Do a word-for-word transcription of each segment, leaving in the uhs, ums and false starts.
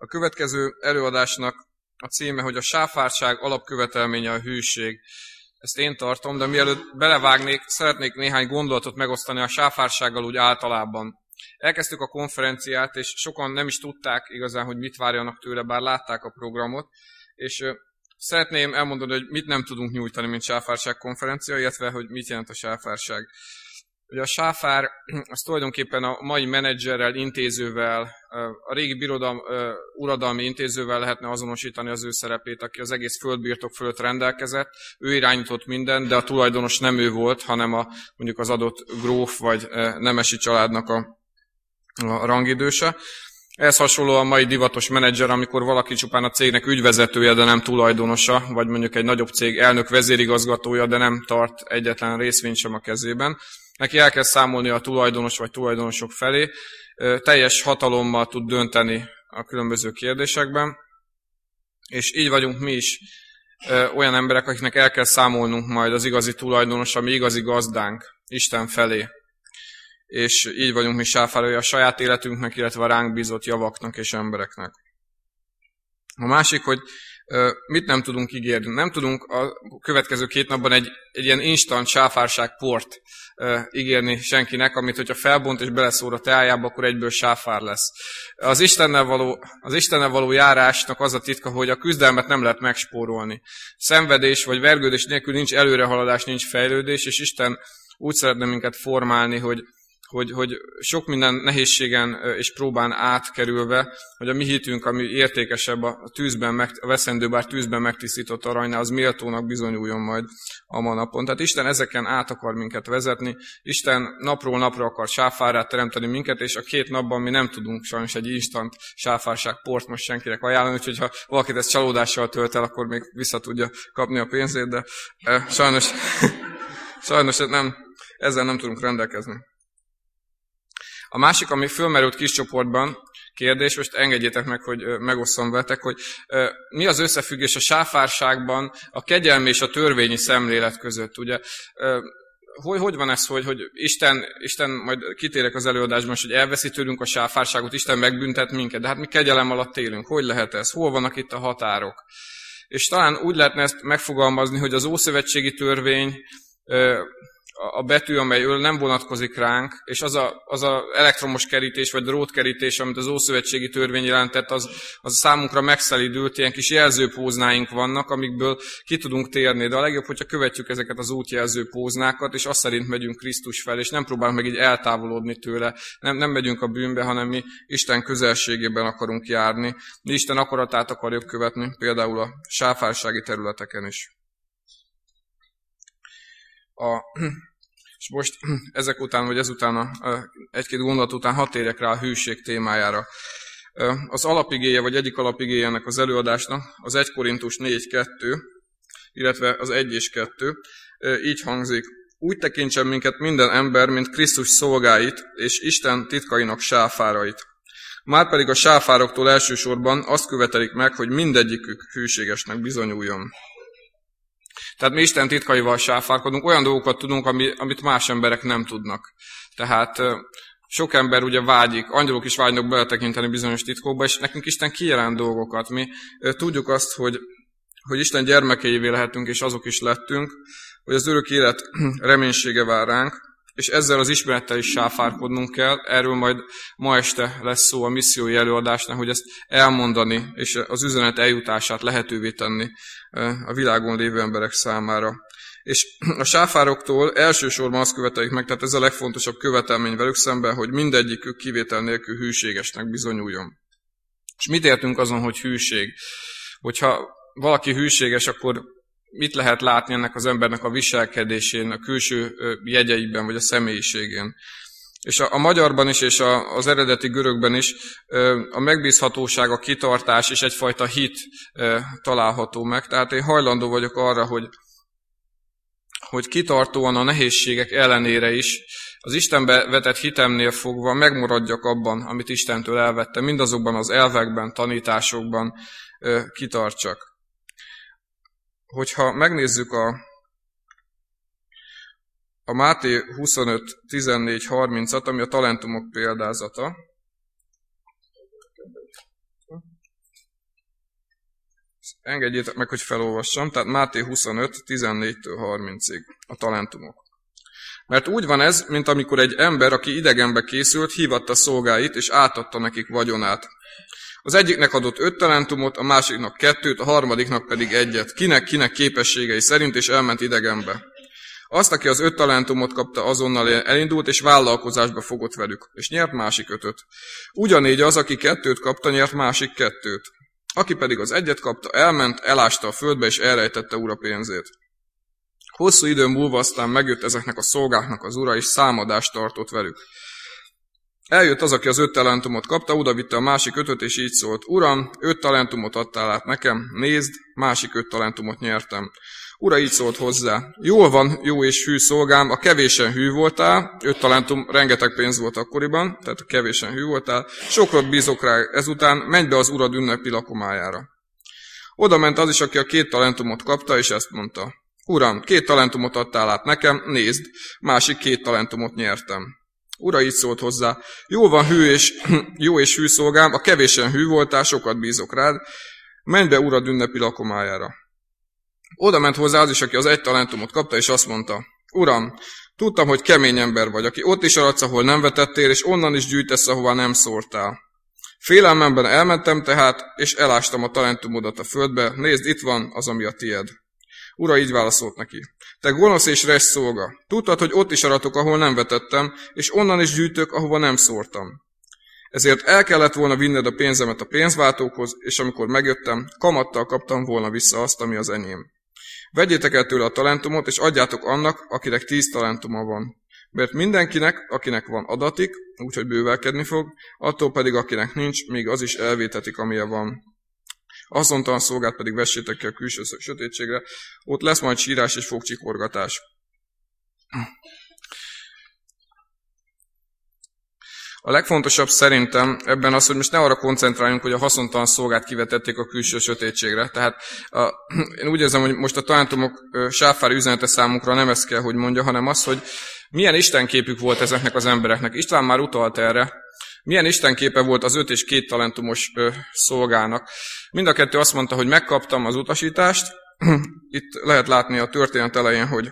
A következő előadásnak a címe, hogy a sáfárság alapkövetelménye a hűség. Ezt én tartom, de mielőtt belevágnék, szeretnék néhány gondolatot megosztani a sáfársággal úgy általában. Elkezdtük a konferenciát, és sokan nem is tudták igazán, hogy mit várjanak tőle, bár látták a programot, és szeretném elmondani, hogy mit nem tudunk nyújtani, mint sáfárság konferencia, illetve hogy mit jelent a sáfárság. Ugye a sáfár az tulajdonképpen a mai menedzserrel, intézővel, a régi birodalmi, uradalmi intézővel lehetne azonosítani az ő szerepét, aki az egész földbirtok fölött rendelkezett. Ő irányított mindent, de a tulajdonos nem ő volt, hanem a, mondjuk az adott gróf vagy nemesi családnak a, a rangidőse. Ez hasonló a mai divatos menedzser, amikor valaki csupán a cégnek ügyvezetője, de nem tulajdonosa, vagy mondjuk egy nagyobb cég elnök vezérigazgatója, de nem tart egyetlen részvényt sem a kezében. Neki el kell számolni a tulajdonos vagy tulajdonosok felé, teljes hatalommal tud dönteni a különböző kérdésekben, és így vagyunk mi is olyan emberek, akiknek el kell számolnunk majd az igazi tulajdonos, ami igazi gazdánk, Isten felé. És így vagyunk mi sáfárai a saját életünknek, illetve a ránk bízott javaknak és embereknek. A másik, hogy mit nem tudunk ígérni. Nem tudunk a következő két napban egy, egy ilyen instant sáfárságport ígérni senkinek, amit hogyha felbont és beleszór a teájába, akkor egyből sáfár lesz. Az Istennel való, az Istennel való járásnak az a titka, hogy a küzdelmet nem lehet megspórolni. Szenvedés vagy vergődés nélkül nincs előrehaladás, nincs fejlődés, és Isten úgy szeretne minket formálni, hogy Hogy, hogy sok minden nehézségen és próbán átkerülve, hogy a mi hitünk, ami értékesebb a tűzben, a veszendő, bár tűzben megtisztított aranynál, az méltónak bizonyuljon majd a ma napon. Tehát Isten ezeken át akar minket vezetni, Isten napról napra akar sáfárrá teremteni minket, és a két napban mi nem tudunk sajnos egy instant sáfárságport most senkinek ajánlani, úgyhogy ha valakit ezt csalódással tölt el, akkor még vissza tudja kapni a pénzét, de eh, sajnos, sajnos nem, ezzel nem tudunk rendelkezni. A másik, ami fölmerült kis csoportban, kérdés, most engedjétek meg, hogy megosszam veletek, hogy mi az összefüggés a sáfárságban a kegyelmi és a törvényi szemlélet között. Ugye, hogy, hogy van ez, hogy, hogy Isten, Isten, majd kitérek az előadásban, hogy elveszi tőlünk a sáfárságot, Isten megbüntet minket, de hát mi kegyelem alatt élünk. Hogy lehet ez? Hol vannak itt a határok? És talán úgy lehetne ezt megfogalmazni, hogy az ószövetségi törvény, a betű, amely nem vonatkozik ránk, és az a, az a elektromos kerítés, vagy drótkerítés, amit az ószövetségi törvény jelentett, az, az számunkra megszelídült, ilyen kis jelzőpóznáink vannak, amikből ki tudunk térni, de a legjobb, hogyha követjük ezeket az útjelző póznákat, és azt szerint megyünk Krisztus fel, és nem próbálunk meg így eltávolodni tőle, nem, nem megyünk a bűnbe, hanem mi Isten közelségében akarunk járni, mi Isten akaratát akarjuk követni, például a sáfársági területeken is. A, és most ezek után, vagy ezután a, egy-két gondolat után hadd térjek rá a hűség témájára. Az alapigéje, vagy egyik alapigéje ennek az előadásnak az egy Korintus négy kettő, illetve az egy és kettő, így hangzik: úgy tekintsen minket minden ember, mint Krisztus szolgáit, és Isten titkainak sáfárait. Márpedig a sáfároktól elsősorban azt követelik meg, hogy mindegyikük hűségesnek bizonyuljon. Tehát mi Isten titkaival sáfárkodunk, olyan dolgokat tudunk, amit más emberek nem tudnak. Tehát sok ember ugye vágyik, angyalok is vágynak beletekinteni bizonyos titkokba, és nekünk Isten kijelent dolgokat. Mi tudjuk azt, hogy, hogy Isten gyermekeivé lehetünk, és azok is lettünk, hogy az örök élet reménysége vár ránk, és ezzel az ismerettel is sáfárkodnunk kell. Erről majd ma este lesz szó a missziói előadásnál, hogy ezt elmondani, és az üzenet eljutását lehetővé tenni a világon lévő emberek számára. És a sáfároktól elsősorban azt követelik meg, tehát ez a legfontosabb követelmény velük szemben, hogy mindegyikük kivétel nélkül hűségesnek bizonyuljon. És mit értünk azon, hogy hűség? Hogyha valaki hűséges, akkor mit lehet látni ennek az embernek a viselkedésén, a külső jegyeiben, vagy a személyiségén? És a, a magyarban is, és a, az eredeti görögben is a megbízhatóság, a kitartás és egyfajta hit található meg. Tehát én hajlandó vagyok arra, hogy, hogy kitartóan a nehézségek ellenére is az Istenbe vetett hitemnél fogva megmaradjak abban, amit Istentől elvettem, mindazokban az elvekben, tanításokban kitartsak. Hogyha megnézzük a, a Máté huszonöt tizennégy harmincat, ami a talentumok példázata, Engedjétek meg, hogy felolvassam, tehát Máté huszonöt, tizennégytől harmincig a talentumok. Mert úgy van ez, mint amikor egy ember, aki idegenbe készült, hívatta szolgáit, és átadta nekik vagyonát. Az egyiknek adott öt talentumot, a másiknak kettőt, a harmadiknak pedig egyet. Kinek-kinek képességei szerint, és elment idegenbe. Azt, aki az öt talentumot kapta, azonnal elindult, és vállalkozásba fogott velük, és nyert másik ötöt. Ugyanígy az, aki kettőt kapta, nyert másik kettőt. Aki pedig az egyet kapta, elment, elásta a földbe, és elrejtette ura pénzét. Hosszú idő múlva aztán megjött ezeknek a szolgáknak az ura, és számadást tartott velük. Eljött az, aki az öt talentumot kapta, odavitte a másik ötöt, és így szólt: Uram, öt talentumot adtál át nekem, nézd, másik öt talentumot nyertem. Ura így szólt hozzá: Jól van, jó és hű szolgám, a kevésen hű voltál, öt talentum rengeteg pénz volt akkoriban, tehát a kevésen hű voltál, sokat bízok rá ezután, menj be az urad ünnepi lakomájára. Oda ment az is, aki a két talentumot kapta, és ezt mondta: Uram, két talentumot adtál át nekem, nézd, másik két talentumot nyertem. Ura így szólt hozzá: Jól van, hű és, jó és hű szolgám, a kevésen hű voltál, sokat bízok rád, menj be urad ünnepi lakomájára. Oda ment hozzá az is, aki az egy talentumot kapta, és azt mondta: Uram, tudtam, hogy kemény ember vagy, aki ott is aradsz, ahol nem vetettél, és onnan is gyűjtesz, ahová nem szórtál. Félelmemben elmentem tehát, és elástam a talentumodat a földbe, nézd, itt van az, ami a tied. Ura így válaszolt neki: Te gonosz és ress szolga, tudtad, hogy ott is aratok, ahol nem vetettem, és onnan is gyűjtök, ahova nem szórtam. Ezért el kellett volna vinned a pénzemet a pénzváltókhoz, és amikor megjöttem, kamattal kaptam volna vissza azt, ami az enyém. Vegyétek el tőle a talentumot, és adjátok annak, akinek tíz talentuma van. Mert mindenkinek, akinek van adatik, úgyhogy bővelkedni fog, attól pedig, akinek nincs, még az is elvétetik, amilyen van. Azontalan szolgát pedig vessétek ki a külső sötétségre, ott lesz majd sírás és fogcsikorgatás. A legfontosabb szerintem ebben az, hogy most ne arra koncentráljunk, hogy a haszontalan szolgát kivetették a külső sötétségre. Tehát a, én úgy érzem, hogy most a talentumok sáfári üzenete számunkra nem ezt kell, hogy mondja, hanem az, hogy milyen istenképük volt ezeknek az embereknek. István már utalt erre. Milyen istenképe volt az öt és két talentumos ö, szolgának. Mind a kettő azt mondta, hogy megkaptam az utasítást. Itt lehet látni a történet elején, hogy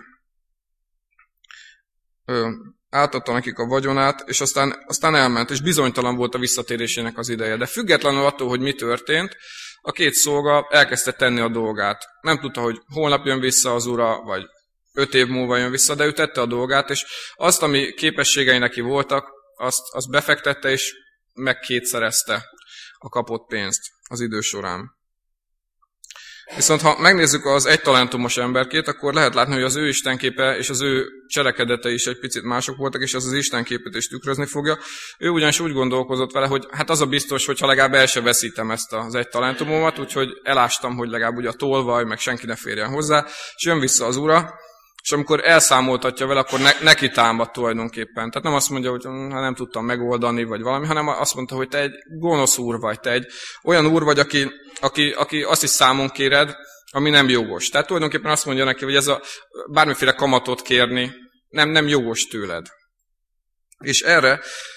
ö, átadta nekik a vagyonát, és aztán, aztán elment, és bizonytalan volt a visszatérésének az ideje. De függetlenül attól, hogy mi történt, a két szolga elkezdte tenni a dolgát. Nem tudta, hogy holnap jön vissza az ura, vagy öt év múlva jön vissza, de ő tette a dolgát, és azt, ami képességei neki voltak, azt, azt befektette, és megkétszerezte a kapott pénzt az idő során. Viszont ha megnézzük az egy talentumos emberkét, akkor lehet látni, hogy az ő istenképe és az ő cselekedetei is egy picit mások voltak, és az az istenképet is tükrözni fogja. Ő ugyanis úgy gondolkozott vele, hogy hát az a biztos, hogy ha legalább el se veszítem ezt az egy talentumomat, úgyhogy elástam, hogy legalább ugye a tolvaj, meg senki ne férjen hozzá, és jön vissza az ura, és amikor elszámoltatja vele, akkor ne, neki támad tulajdonképpen. Tehát nem azt mondja, hogy ha nem tudtam megoldani, vagy valami, hanem azt mondta, hogy te egy gonosz úr vagy, te egy olyan úr vagy, aki, aki, aki azt is számon kéred, ami nem jogos. Tehát tulajdonképpen azt mondja neki, hogy ez a bármiféle kamatot kérni nem, nem jogos tőled. És erre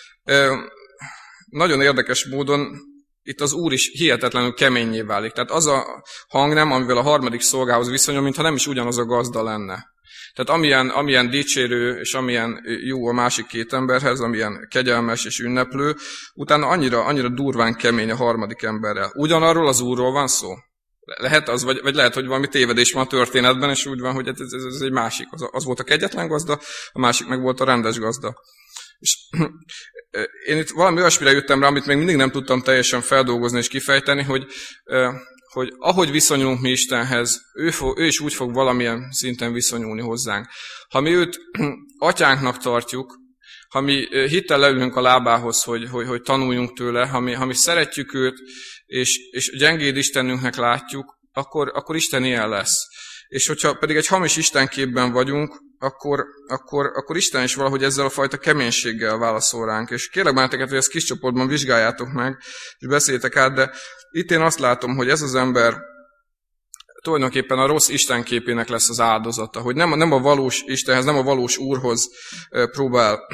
nagyon érdekes módon itt az úr is hihetetlenül keményé válik. Tehát az a hangnem, amivel a harmadik szolgához viszonyul, mintha nem is ugyanaz a gazda lenne. Tehát amilyen, amilyen dicsérő és amilyen jó a másik két emberhez, amilyen kegyelmes és ünneplő, utána annyira, annyira durván kemény a harmadik emberrel. Ugyanarról az úrról van szó? Lehet az, vagy, vagy lehet, hogy valami tévedés van a történetben, és úgy van, hogy ez, ez, ez egy másik. Az, az volt a kegyetlen gazda, a másik meg volt a rendes gazda. És én itt valami olyasmire jöttem rá, amit még mindig nem tudtam teljesen feldolgozni és kifejteni, hogy, hogy ahogy viszonyulunk mi Istenhez, ő, fog, ő is úgy fog valamilyen szinten viszonyulni hozzánk. Ha mi őt atyánknak tartjuk, ha mi hittel leülünk a lábához, hogy, hogy, hogy tanuljunk tőle, ha mi, ha mi szeretjük őt, és, és gyengéd Istenünknek látjuk, akkor, akkor Isten ilyen lesz. És hogyha pedig egy hamis istenképben vagyunk, akkor, akkor, akkor Isten is valahogy ezzel a fajta keménységgel válaszol ránk. És kérlek benneteket, hogy ezt kis csoportban vizsgáljátok meg, és beszéljétek át, de itt én azt látom, hogy ez az ember tulajdonképpen a rossz istenképének lesz az áldozata, hogy nem, nem a valós Istenhez, nem a valós Úrhoz próbál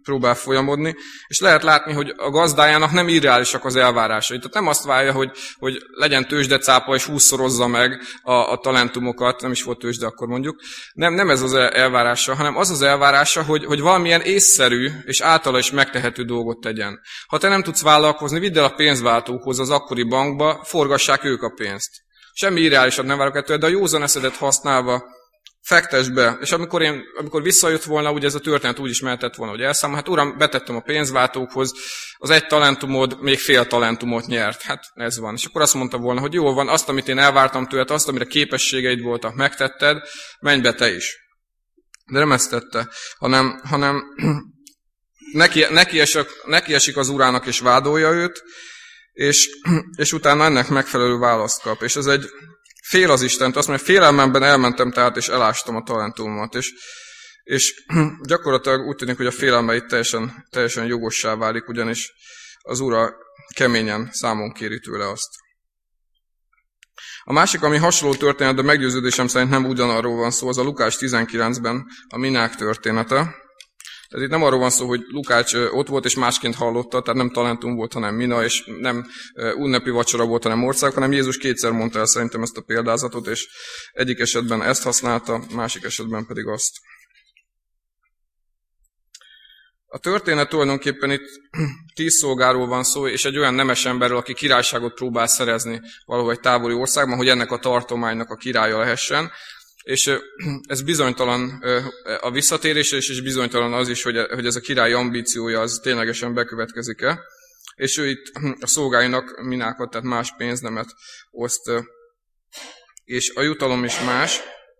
próbál folyamodni, és lehet látni, hogy a gazdájának nem irreálisak az elvárásai. Tehát nem azt várja, hogy, hogy legyen tőzsdecápa és húszszorozza meg a, a talentumokat, nem is volt tőzsde akkor mondjuk. Nem, nem ez az elvárása, hanem az az elvárása, hogy, hogy valamilyen észszerű és általa is megtehető dolgot tegyen. Ha te nem tudsz vállalkozni, vidd el a pénzváltókhoz, az akkori bankba, forgassák ők a pénzt. Semmi irreálisat nem várok ettől, de a józan eszedet használva fektesd be. És amikor, én, amikor visszajött volna, ugye ez a történet úgy is mehetett volna, hogy elszámol, hát uram, betettem a pénzváltókhoz, az egy talentumod még fél talentumot nyert. Hát ez van. És akkor azt mondta volna, hogy jó van, azt, amit én elvártam tőled, azt, amire képességeid voltak, megtetted, menj be te is. De nem ezt tette, hanem, hanem neki, neki, esik, neki esik az urának és vádolja őt, és, és utána ennek megfelelő választ kap. És ez egy fél az Istent, azt mondja, félelmemben elmentem tehát, és elástam a talentumomat. És, és gyakorlatilag úgy tűnik, hogy a félelme itt teljesen, teljesen jogossá válik, ugyanis az Ura keményen számon kéri tőle azt. A másik, ami hasonló történet, de meggyőződésem szerint nem ugyanarról van szó, az a Lukács tizenkilencben a minák története. Tehát itt nem arról van szó, hogy Lukács ott volt és másként hallotta, tehát nem talentum volt, hanem mina, és nem ünnepi vacsora volt, hanem ország, hanem Jézus kétszer mondta el szerintem ezt a példázatot, és egyik esetben ezt használta, másik esetben pedig azt. A történet tulajdonképpen itt tíz szolgáról van szó, és egy olyan nemes emberről, aki királyságot próbál szerezni valahol egy távoli országban, hogy ennek a tartománynak a királya lehessen. És ez bizonytalan a visszatérése, és bizonytalan az is, hogy ez a királyi ambíciója az ténylegesen bekövetkezik-e. És ő itt a szolgáinak minákat, tehát más pénznemet oszt, és a jutalom is más.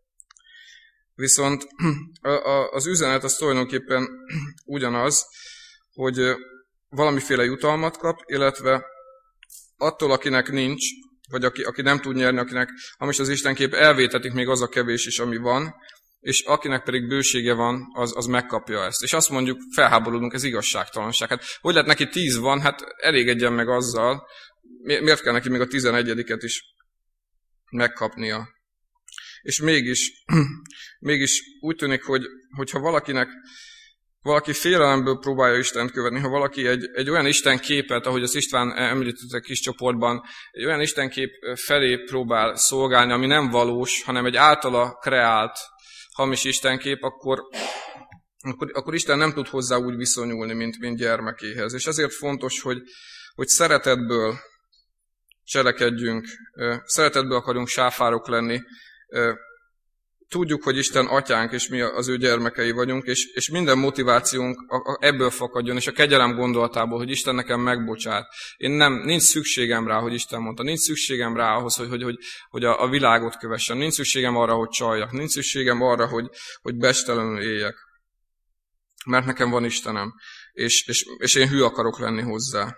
Viszont az üzenet az tulajdonképpen ugyanaz, hogy valamiféle jutalmat kap, illetve attól, akinek nincs, vagy aki, aki nem tud nyerni, akinek hamis az istenkép, elvétetik még az a kevés is, ami van, és akinek pedig bősége van, az, az megkapja ezt. És azt mondjuk, felháborodunk, ez igazságtalanság. Hát hogy lehet neki tíz van, hát elégedjen meg azzal, miért kell neki még a tizenegyediket is megkapnia. És mégis, mégis úgy tűnik, hogy, hogyha valakinek, valaki félelemből próbálja Istent követni, ha valaki egy, egy olyan istenképet, ahogy az István említette kis csoportban, egy olyan istenkép felé próbál szolgálni, ami nem valós, hanem egy általa kreált hamis istenkép, akkor, akkor, akkor Isten nem tud hozzá úgy viszonyulni, mint, mint gyermekéhez. És ezért fontos, hogy, hogy szeretetből cselekedjünk, szeretetből akarjunk sáfárok lenni, tudjuk, hogy Isten atyánk, és mi az ő gyermekei vagyunk, és, és minden motivációnk ebből fakadjon, és a kegyelem gondolatából, hogy Isten nekem megbocsát. Én nem, nincs szükségem rá, hogy Isten mondta, nincs szükségem rá ahhoz, hogy, hogy, hogy, hogy a, a világot kövessen, nincs szükségem arra, hogy csaljak, nincs szükségem arra, hogy, hogy bestelenül éljek. Mert nekem van Istenem, és, és, és én hű akarok lenni hozzá.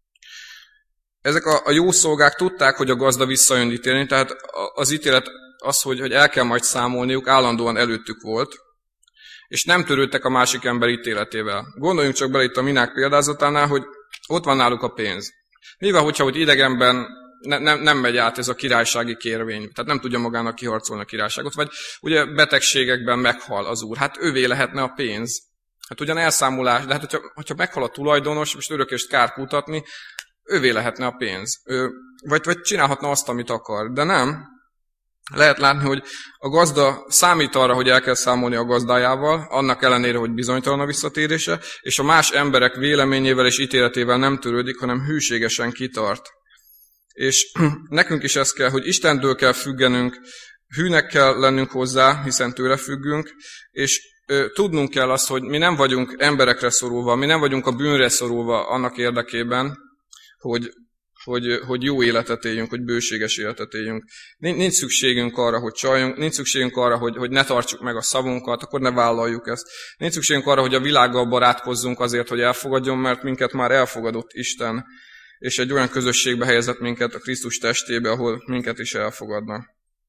Ezek a, a jó szolgák tudták, hogy a gazda visszajön ítélni, tehát az ítélet az, hogy, hogy el kell majd számolniuk, állandóan előttük volt, és nem törődtek a másik ember ítéletével. Gondoljunk csak bele itt a minák példázatánál, hogy ott van náluk a pénz. Mivel, hogyha hogy idegenben ne, nem, nem megy át ez a királysági kérvény, tehát nem tudja magának kiharcolni a királyságot, vagy ugye betegségekben meghal az úr, hát ővé lehetne a pénz. Hát ugyan elszámolás, de hát hogyha, hogyha meghal a tulajdonos, most örököst kár kutatni, ővé lehetne a pénz. Ő, vagy, vagy csinálhatna azt, amit akar, de nem. Lehet látni, hogy a gazda számít arra, hogy el kell számolni a gazdájával, annak ellenére, hogy bizonytalan a visszatérése, és a más emberek véleményével és ítéletével nem törődik, hanem hűségesen kitart. És nekünk is ez kell, hogy Istentől kell függenünk, hűnek kell lennünk hozzá, hiszen tőle függünk, és ö, tudnunk kell azt, hogy mi nem vagyunk emberekre szorulva, mi nem vagyunk a bűnre szorulva annak érdekében, hogy Hogy, hogy jó életet éljünk, hogy bőséges életet éljünk. Nincs szükségünk arra, hogy csaljunk, nincs szükségünk arra, hogy, hogy ne tartsuk meg a szavunkat, akkor ne vállaljuk ezt. Nincs szükségünk arra, hogy a világgal barátkozzunk azért, hogy elfogadjon, mert minket már elfogadott Isten, és egy olyan közösségbe helyezett minket a Krisztus testébe, ahol minket is elfogadna.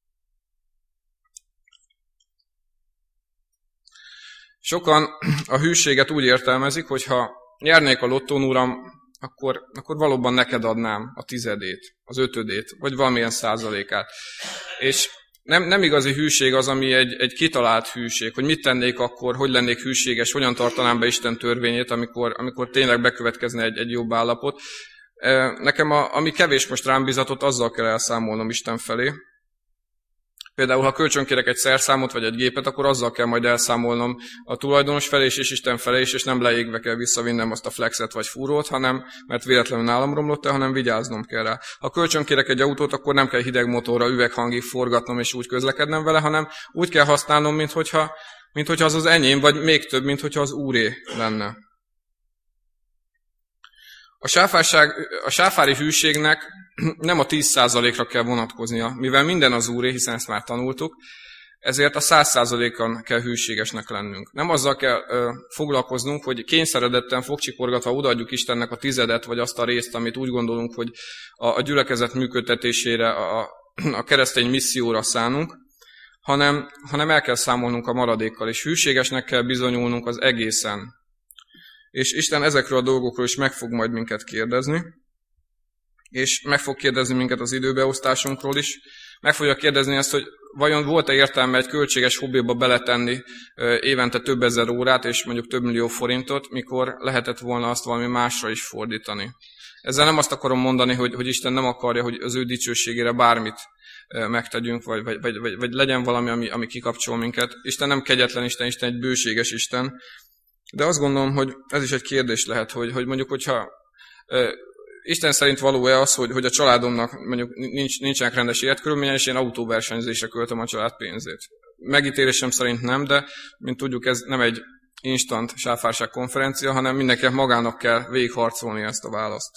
Sokan a hűséget úgy értelmezik, hogy ha nyernék a lottón, uram, Akkor, akkor valóban neked adnám a tizedét, az ötödét, vagy valamilyen százalékát. És nem, nem igazi hűség az, ami egy, egy kitalált hűség, hogy mit tennék akkor, hogy lennék hűséges, hogyan tartanám be Isten törvényét, amikor, amikor tényleg bekövetkezne egy, egy jobb állapot. Nekem, a, ami kevés most rám bizatott, azzal kell elszámolnom Isten felé. Például, ha kölcsönkérek egy szerszámot vagy egy gépet, akkor azzal kell majd elszámolnom a tulajdonos felé is, és Isten felé is, és nem leégve kell visszavinnem azt a flexet vagy fúrót, hanem, mert véletlenül nálam romlott el, hanem vigyáznom kell rá. Ha kölcsönkérek egy autót, akkor nem kell hideg motorra, üveghangig forgatnom és úgy közlekednem vele, hanem úgy kell használnom, mint hogyha, mint hogyha az az enyém, vagy még több, mint hogyha az Úré lenne. A sáfárság, a sáfári hűségnek nem a tíz százalékra kell vonatkoznia, mivel minden az Úré, hiszen ezt már tanultuk, ezért a száz százalékon kell hűségesnek lennünk. Nem azzal kell ö, foglalkoznunk, hogy kényszeredetten fogcsikorgatva odaadjuk Istennek a tizedet, vagy azt a részt, amit úgy gondolunk, hogy a, a gyülekezet működtetésére, a, a keresztény misszióra szánunk, hanem, hanem el kell számolnunk a maradékkal, és hűségesnek kell bizonyulnunk az egészen. És Isten ezekről a dolgokról is meg fog majd minket kérdezni, és meg fog kérdezni minket az időbeosztásunkról is. Meg fogja kérdezni ezt, hogy vajon volt-e értelme egy költséges hobbiba beletenni évente több ezer órát, és mondjuk több millió forintot, mikor lehetett volna azt valami másra is fordítani. Ezzel nem azt akarom mondani, hogy, hogy Isten nem akarja, hogy az ő dicsőségére bármit megtegyünk, vagy, vagy, vagy, vagy legyen valami, ami, ami kikapcsol minket. Isten nem kegyetlen Isten, Isten egy bőséges Isten. De azt gondolom, hogy ez is egy kérdés lehet, hogy, hogy mondjuk, hogyha e, Isten szerint való-e az, hogy, hogy a családomnak mondjuk nincs, nincsenek rendes életkörülményei, és én autóversenyzésre költöm a család pénzét. Megítélésem szerint nem, de mint tudjuk, ez nem egy instant sáfárság konferencia, hanem mindenkinek magának kell végigharcolni ezt a választ.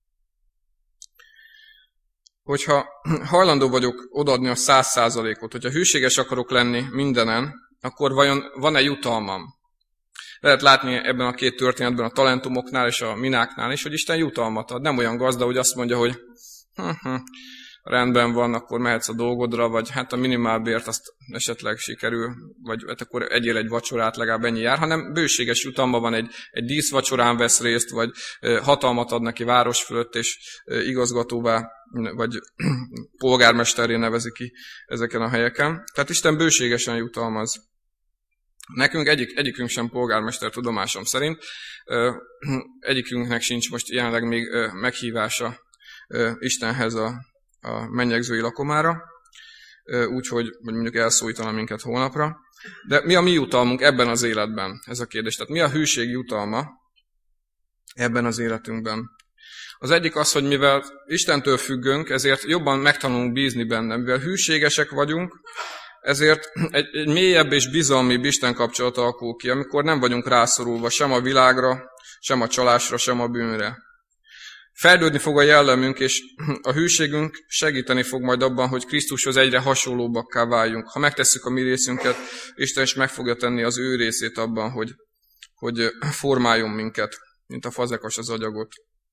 Hogyha hajlandó vagyok odaadni a száz százalékot, hogyha hűséges akarok lenni mindenen, akkor vajon van-e jutalmam? Lehet látni ebben a két történetben, a talentumoknál és a mináknál is, hogy Isten jutalmat ad. Nem olyan gazda, hogy azt mondja, hogy hm, hm, rendben van, akkor mehetsz a dolgodra, vagy hát a minimálbért azt esetleg sikerül, vagy hát akkor egyél egy vacsorát, legalább ennyi jár, hanem bőséges jutalma van, egy, egy díszvacsorán vesz részt, vagy hatalmat ad neki város fölött, és igazgatóvá, vagy polgármesterré nevezi ki ezeken a helyeken. Tehát Isten bőségesen jutalmaz. Nekünk egyik, egyikünk sem polgármester tudomásom szerint, egyikünknek sincs most jelenleg még meghívása Istenhez a, a mennyegzői lakomára, úgyhogy hogy mondjuk elszólítana minket holnapra. De mi a mi jutalmunk ebben az életben? Ez a kérdés. Tehát mi a hűség jutalma ebben az életünkben? Az egyik az, hogy mivel Istentől függünk, ezért jobban megtanulunk bízni benne. Mivel hűségesek vagyunk, ezért egy, egy mélyebb és bizalmibb Isten kapcsolat alakul ki, amikor nem vagyunk rászorulva sem a világra, sem a csalásra, sem a bűnre. Fejlődni fog a jellemünk, és a hűségünk segíteni fog majd abban, hogy Krisztushoz egyre hasonlóbbakká váljunk. Ha megtesszük a mi részünket, Isten is meg fogja tenni az ő részét abban, hogy, hogy formáljon minket, mint a fazekas az agyagot.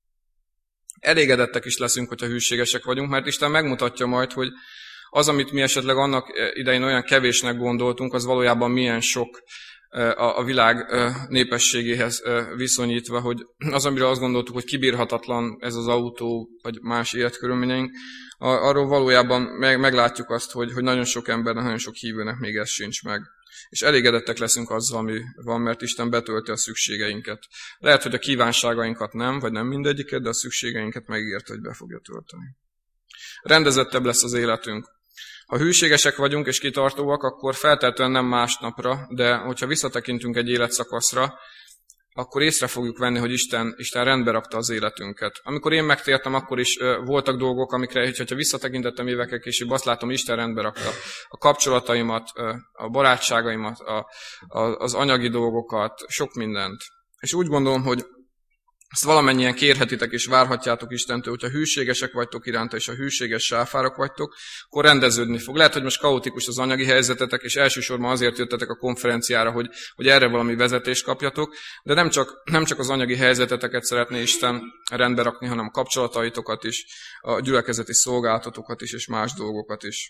Elégedettek is leszünk, hogyha hűségesek vagyunk, mert Isten megmutatja majd, hogy az, amit mi esetleg annak idején olyan kevésnek gondoltunk, az valójában milyen sok a világ népességéhez viszonyítva, hogy az, amire azt gondoltuk, hogy kibírhatatlan ez az autó, vagy más életkörülményeink, arról valójában meglátjuk azt, hogy, hogy nagyon sok embernek, nagyon sok hívőnek még ez sincs meg. És elégedettek leszünk azzal, ami van, mert Isten betölti a szükségeinket. Lehet, hogy a kívánságainkat nem, vagy nem mindegyiket, de a szükségeinket megígérte, hogy be fogja tölteni. Rendezettebb lesz az életünk. Ha hűségesek vagyunk és kitartóak, akkor feltétlenül nem másnapra, de hogyha visszatekintünk egy életszakaszra, akkor észre fogjuk venni, hogy Isten, Isten rendbe rakta az életünket. Amikor én megtértem, akkor is uh, voltak dolgok, amikre, hogyha visszatekintettem évekkel később, azt látom, Isten rendbe rakta a kapcsolataimat, uh, a barátságaimat, a, a, az anyagi dolgokat, sok mindent. És úgy gondolom, hogy ezt valamennyien kérhetitek és várhatjátok Istentől, hogyha hűségesek vagytok iránta, és a hűséges sáfárok vagytok, akkor rendeződni fog. Lehet, hogy most kaotikus az anyagi helyzetetek, és elsősorban azért jöttetek a konferenciára, hogy, hogy erre valami vezetést kapjatok, de nem csak, nem csak az anyagi helyzeteteket szeretné Isten rendbe rakni, hanem a kapcsolataitokat is, a gyülekezeti szolgálatokat is, és más dolgokat is.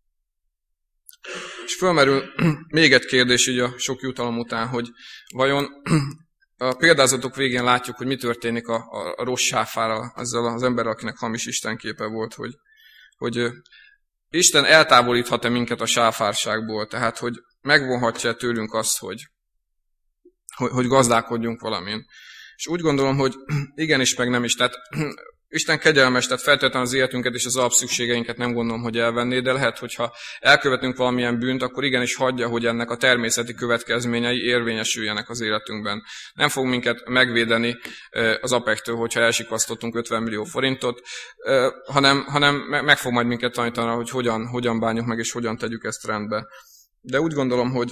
És fölmerül még egy kérdés így a sok jutalom után, hogy vajon a példázatok végén látjuk, hogy mi történik a, a rossz sáfárral, azzal az emberrel, akinek hamis istenképe volt, hogy, hogy Isten eltávolíthat-e minket a sáfárságból, tehát hogy megvonhatja tőlünk azt, hogy, hogy, hogy gazdálkodjunk valamin. És úgy gondolom, hogy igenis, meg nem is. Tehát Isten kegyelmes, tehát feltétlenül az életünket és az alapszükségeinket nem gondolom, hogy elvenné, de lehet, hogyha elkövetünk valamilyen bűnt, akkor igenis hagyja, hogy ennek a természeti következményei érvényesüljenek az életünkben. Nem fog minket megvédeni az apektől, hogyha elsikasztottunk ötven millió forintot, hanem, hanem meg fog majd minket tanítani, hogy hogyan, hogyan bánjuk meg, és hogyan tegyük ezt rendbe. De úgy gondolom, hogy,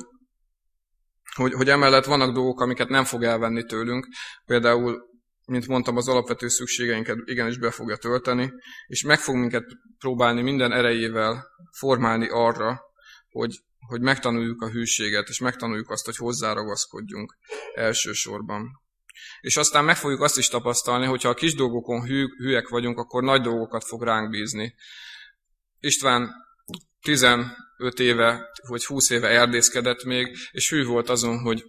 hogy, hogy emellett vannak dolgok, amiket nem fog elvenni tőlünk, például mint mondtam, az alapvető szükségeinket igenis be fogja tölteni, és meg fog minket próbálni minden erejével formálni arra, hogy, hogy megtanuljuk a hűséget, és megtanuljuk azt, hogy hozzáragaszkodjunk elsősorban. És aztán meg fogjuk azt is tapasztalni, hogyha a kis dolgokon hű, hűek vagyunk, akkor nagy dolgokat fog ránk bízni. István tizenöt éve, vagy húsz éve erdészkedett még, és hű volt azon, hogy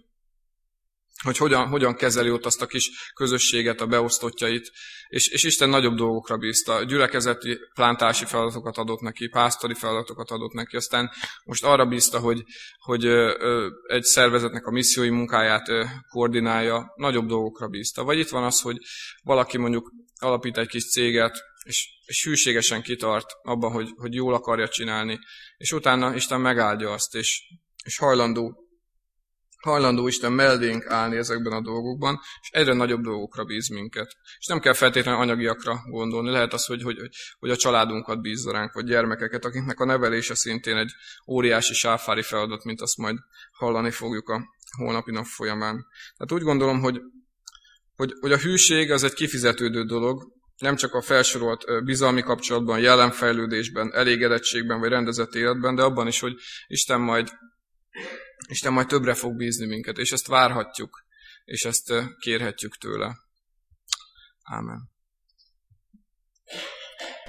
hogy hogyan, hogyan kezeli ott azt a kis közösséget, a beosztottjait, és, és Isten nagyobb dolgokra bízta. Gyülekezeti plántási feladatokat adott neki, pásztori feladatokat adott neki, aztán most arra bízta, hogy, hogy ö, egy szervezetnek a missziói munkáját ö, koordinálja, nagyobb dolgokra bízta. Vagy itt van az, hogy valaki mondjuk alapít egy kis céget, és, és hűségesen kitart abban, hogy, hogy jól akarja csinálni, és utána Isten megáldja azt, és, és hajlandó Hajlandó Isten mellénk állni ezekben a dolgokban, és egyre nagyobb dolgokra bíz minket. És nem kell feltétlenül anyagiakra gondolni, lehet az, hogy, hogy, hogy a családunkat bízza ránk, vagy gyermekeket, akiknek a nevelése szintén egy óriási sáfári feladat, mint azt majd hallani fogjuk a holnapi nap folyamán. Tehát úgy gondolom, hogy, hogy, hogy a hűség az egy kifizetődő dolog, nem csak a felsorolt bizalmi kapcsolatban, jelenfejlődésben, elégedettségben, vagy rendezett életben, de abban is, hogy Isten majd Isten majd többre fog bízni minket, és ezt várhatjuk, és ezt kérhetjük tőle. Ámen.